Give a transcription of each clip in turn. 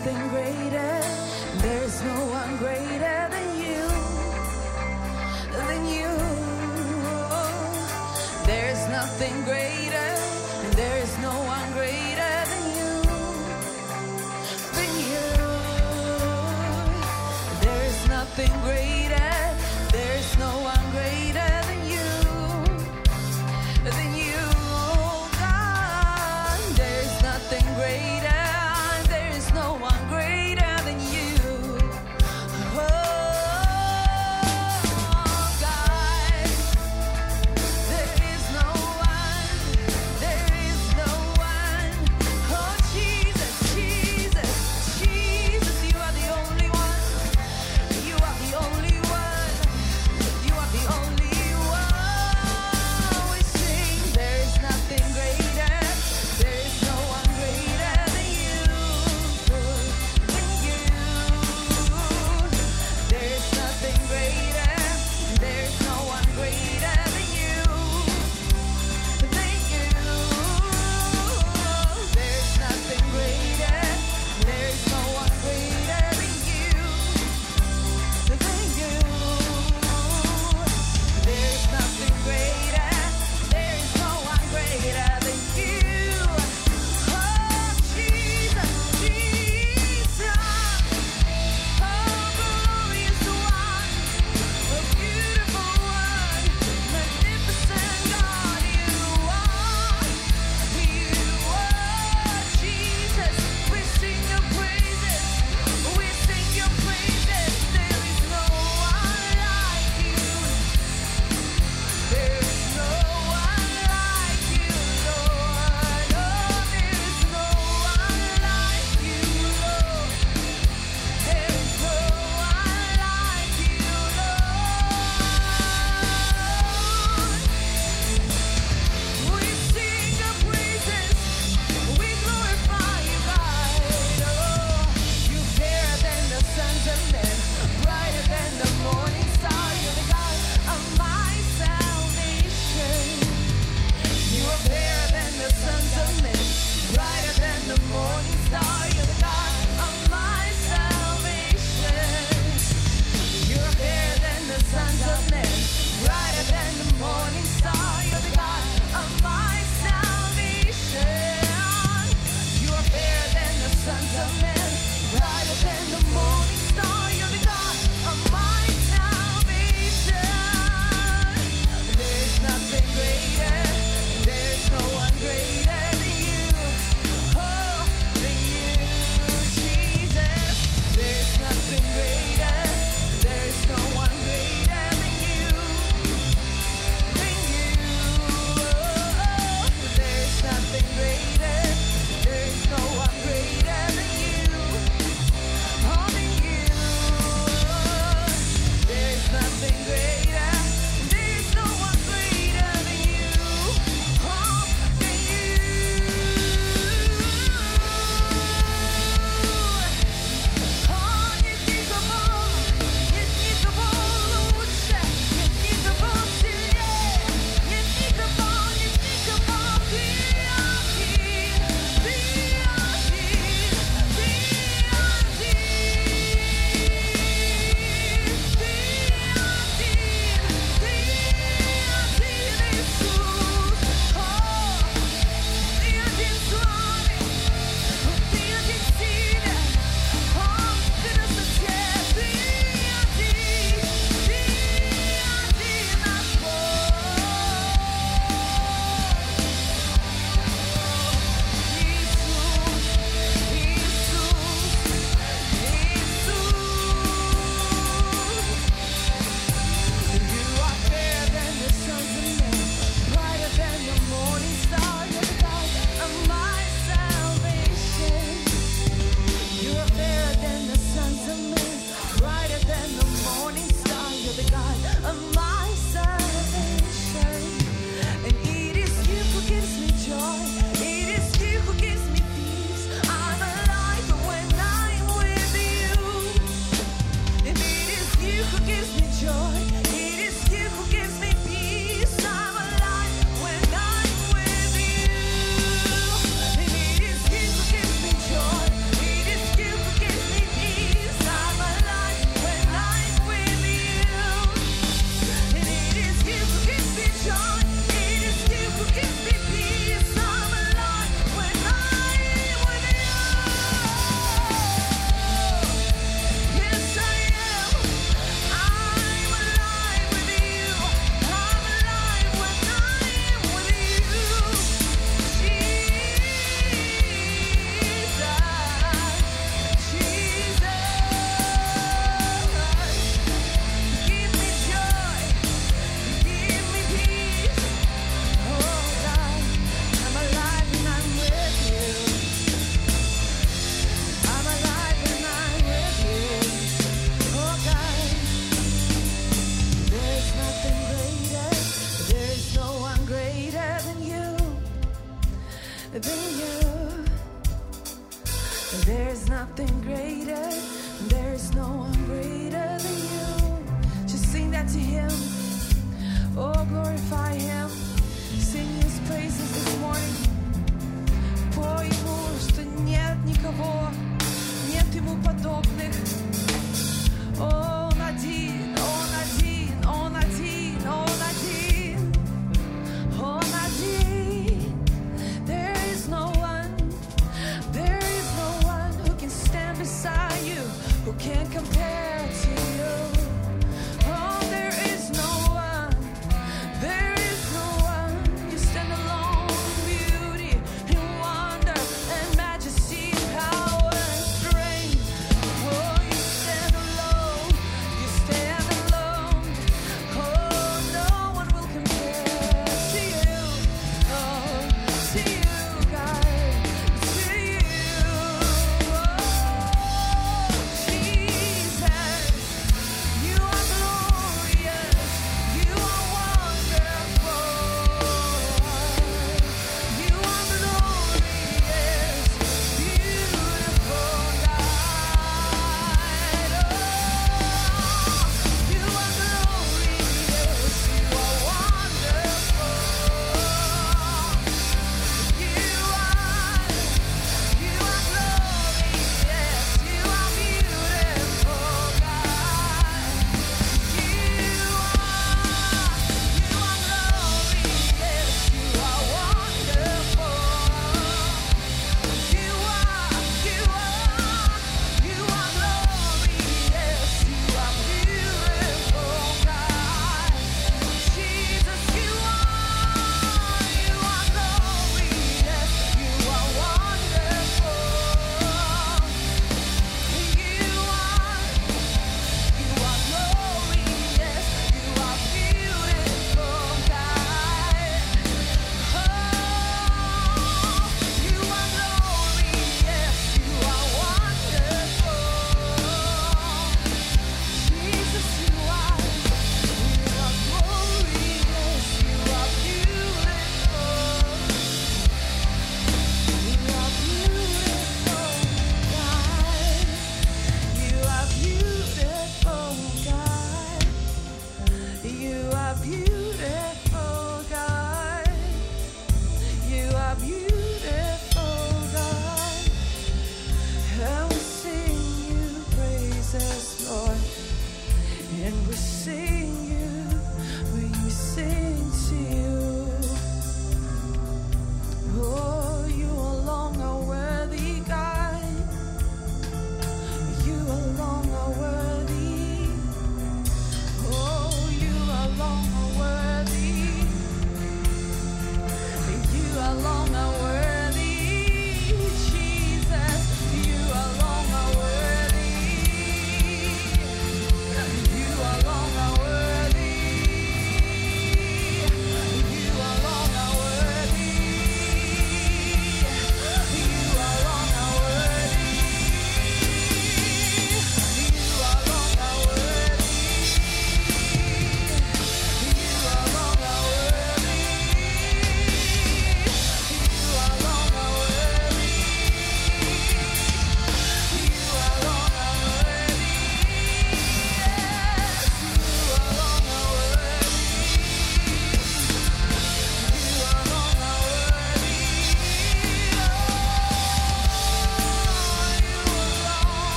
nothing greater. There's no one greater than you. There's nothing greater, and there is no one greater than you. There is nothing greater, there is no one greater than you. Oh God, there is nothing greater, there is no one greater than you. Oh God, there is no one, there is no one. Oh Jesus, Jesus, Jesus, you are the only one. You are the only There's nothing greater, there's no one greater than you. Just sing that to him. Oh, glorify him. Sing his praises this morning. Пой ему, что нет никого, нет ему подобных. Он один, он один, он один, он один, он один. There is no one who can stand beside you, who can compare to you. Oh, there is no one, there is no one. You stand alone in beauty, in wonder, and majesty, and power.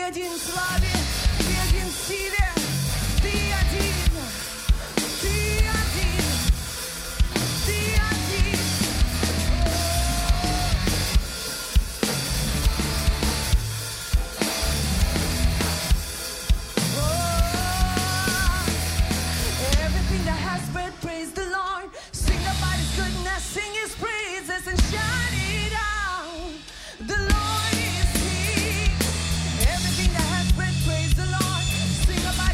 один в славе, Ты один в силе, Ты один, Ты один, Ты один. Everything that has breath, praise the Lord. Sing about His goodness, sing His praises and shout it out. The Lord is King. Everything that has breath, praise the Lord. Sing about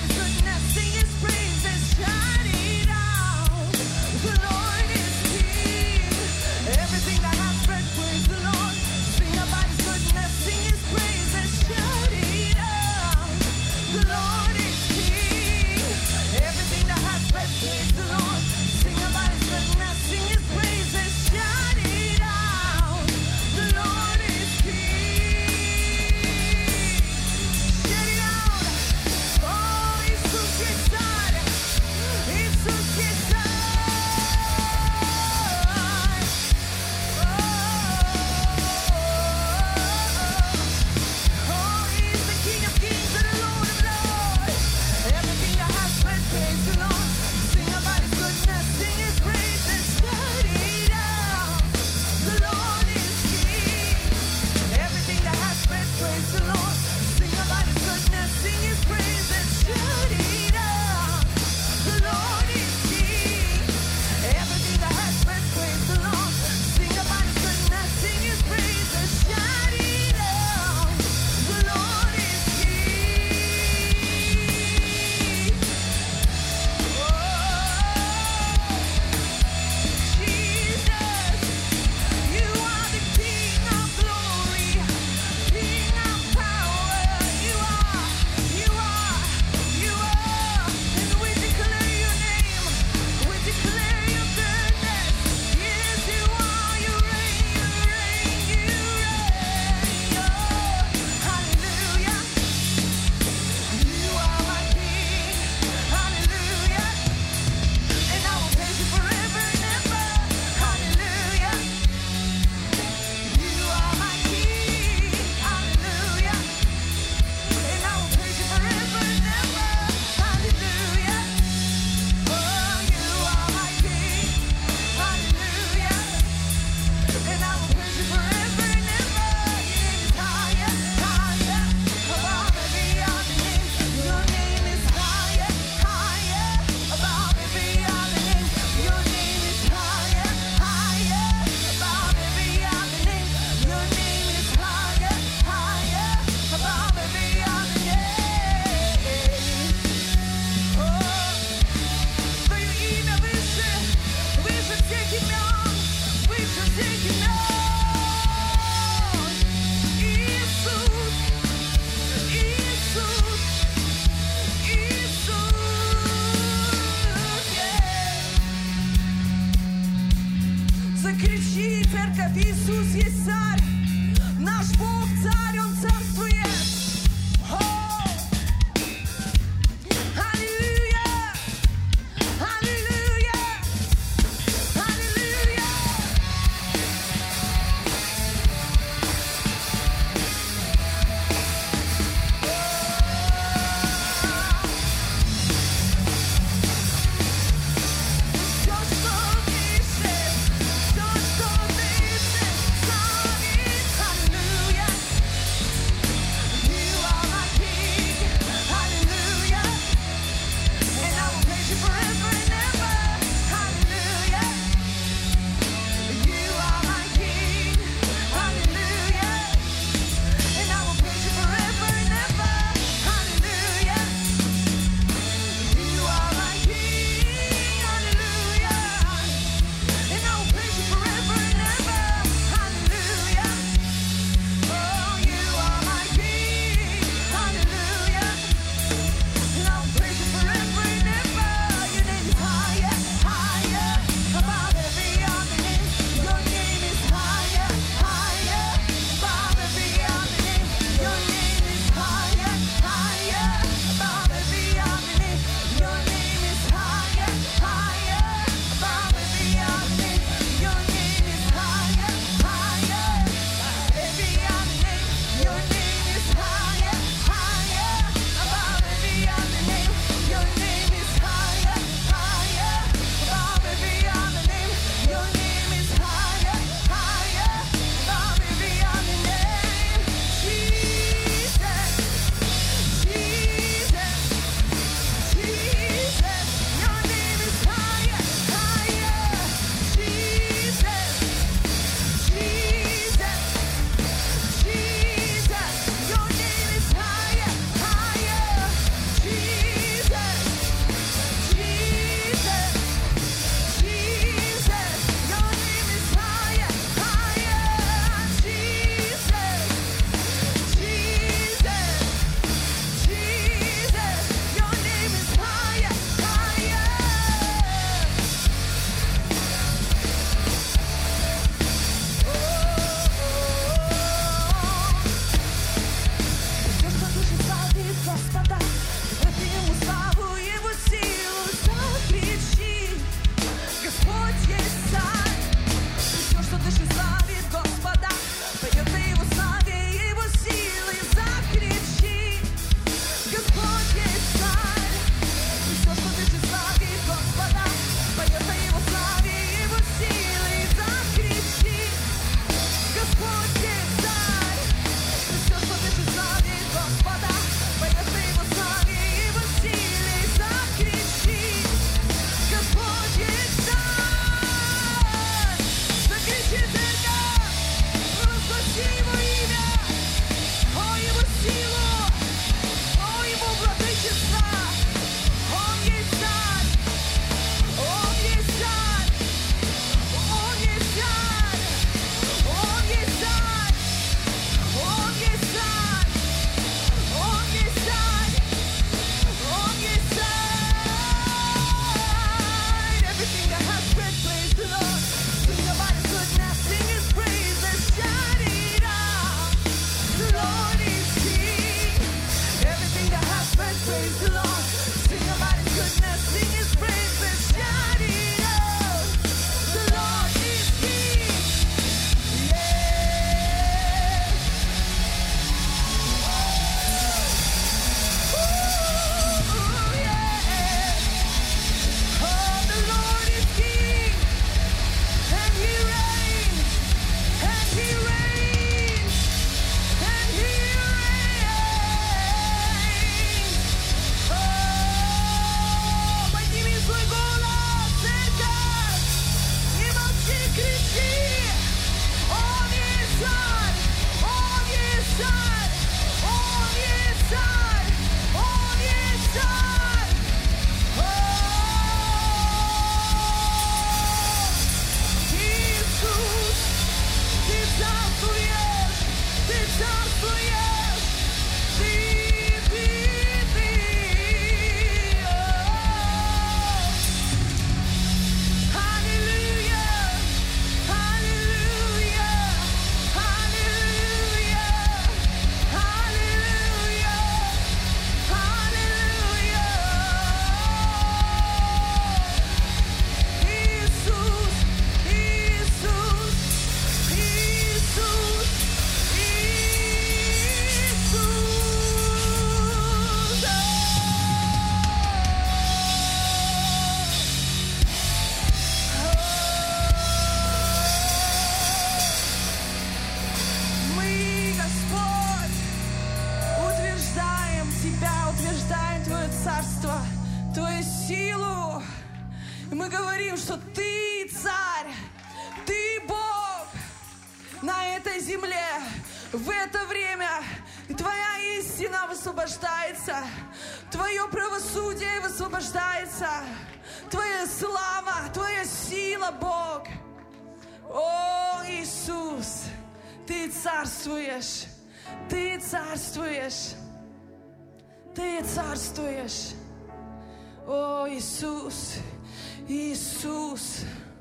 Твою силу. И мы говорим, что Ты царь, Ты Бог на этой земле в это время. И Твоя истина высвобождается, Твое правосудие высвобождается, Твоя слава, Твоя сила, Бог. О, Иисус, Ты царствуешь, Ты царствуешь, Ты царствуешь. О, Иисус, Иисус,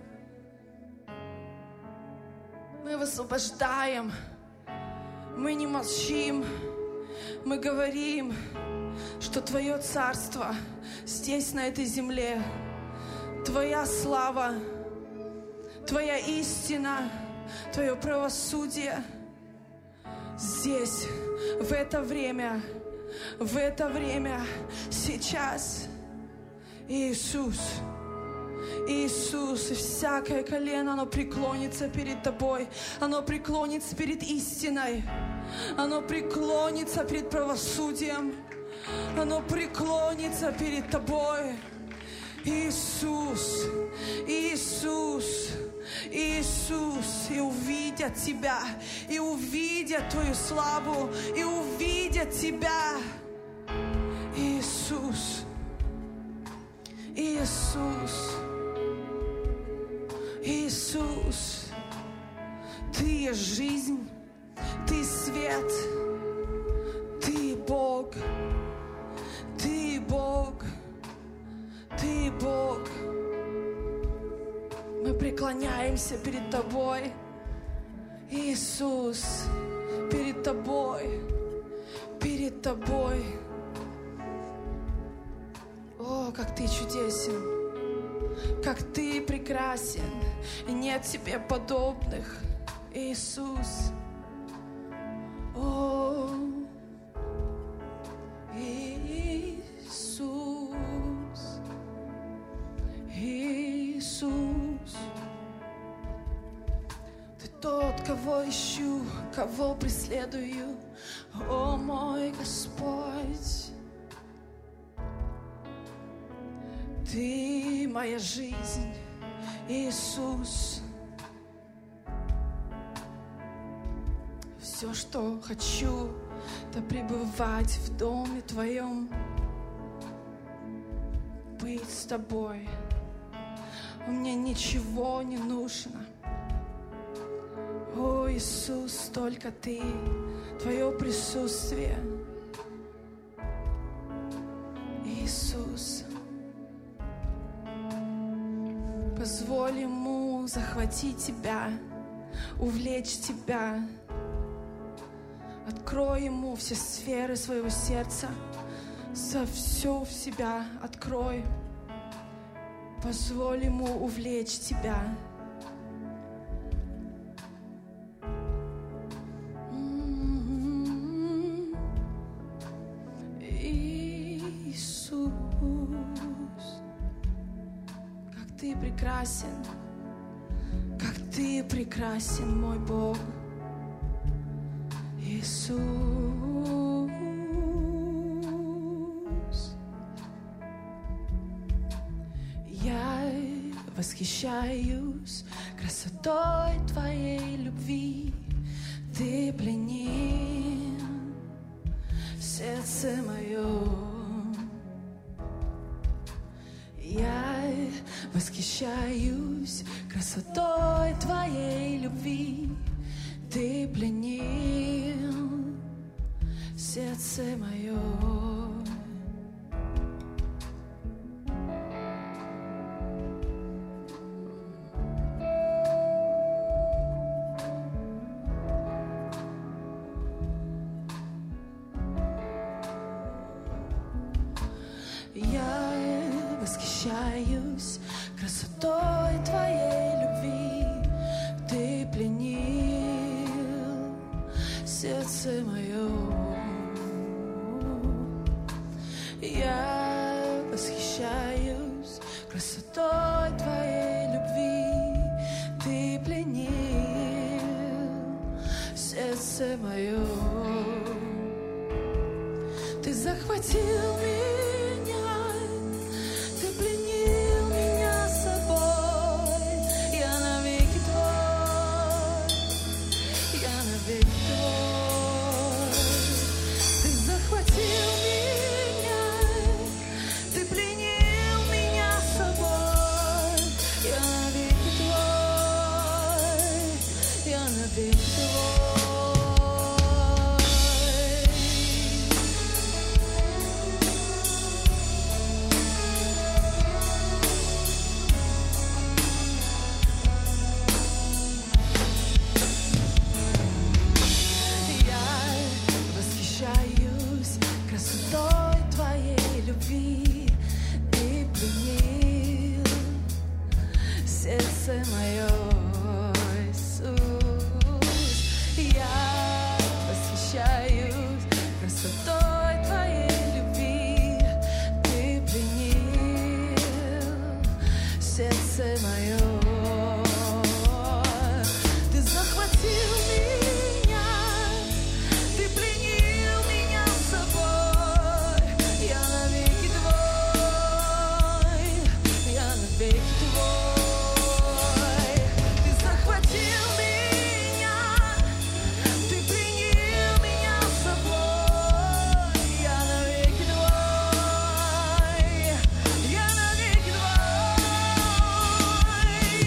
мы высвобождаем, мы не молчим, мы говорим, что Твое царство здесь, на этой земле, Твоя слава, Твоя истина, Твое правосудие здесь, в это время, сейчас. Иисус, Иисус, и всякое колено, оно преклонится перед Тобой, оно преклонится перед истиной, оно преклонится перед правосудием, оно преклонится перед Тобой. Иисус, Иисус, Иисус, и увидят Тебя, и увидят Твою славу, и увидят Тебя. Иисус, Иисус, Иисус, Ты есть жизнь, Ты свет, Ты Бог, Ты Бог, Ты Бог. Мы преклоняемся перед Тобой, Иисус, перед Тобой, перед Тобой. О, как Ты чудесен, как Ты прекрасен, и нет Тебе подобных, Иисус. О, Иисус, Иисус, Ты тот, кого ищу, кого преследую, о мой Господь. Ты моя жизнь, Иисус. Все, что хочу, это пребывать в доме Твоем, быть с Тобой. Мне ничего не нужно. О, Иисус, только Ты, Твое присутствие. Иисус, позволь Ему захватить Тебя, увлечь Тебя. Открой Ему все сферы своего сердца, все в себя открой. Позволь Ему увлечь Тебя. Иисус, как Ты прекрасен, как Ты прекрасен, мой Бог. Иисус, я восхищаюсь красотой Твоей любви. Ты пленил сердце мое. Я восхищаюсь красотой Твоей любви. Ты пленил сердце мое. Я восхищаюсь красотой Твоей любви. Ты пленил сердце мое. Я восхищаюсь красотой Твоей любви. Ты пленил сердце мое. Ты захватил меня, Ты пленил меня собой. Я навеки Твой, я навеки Твой. Ты захватил меня, Ты пленил меня собой. Я навеки Твой, я навеки Твой. Красотой Твоей любви. Ты пленил сердце мое, Иисус. Я восхищаюсь красотой Твоей любви. Ты пленил сердце мое. Ты захватил меня, Ты пленил меня собой. Я навеки Твой, я навеки Твой. Ты захватил меня, Ты пленил меня собой. Я навеки Твой, я навеки Твой.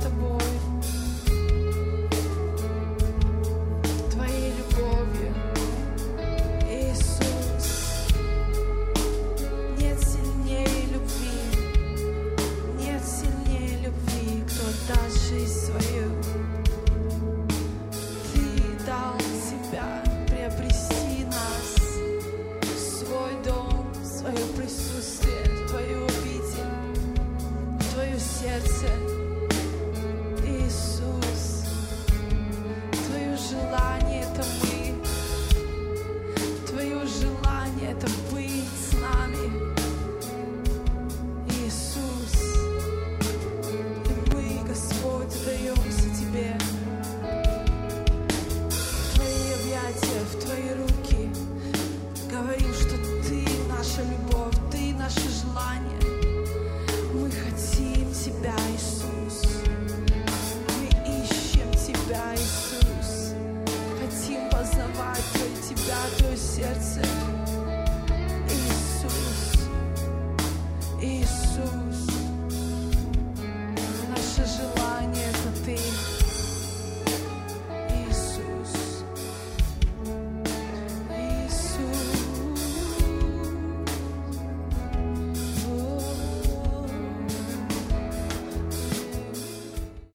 Тобой, Твоей любовью, Иисус. Нет сильнее любви, нет сильнее любви, кто даст жизнь свою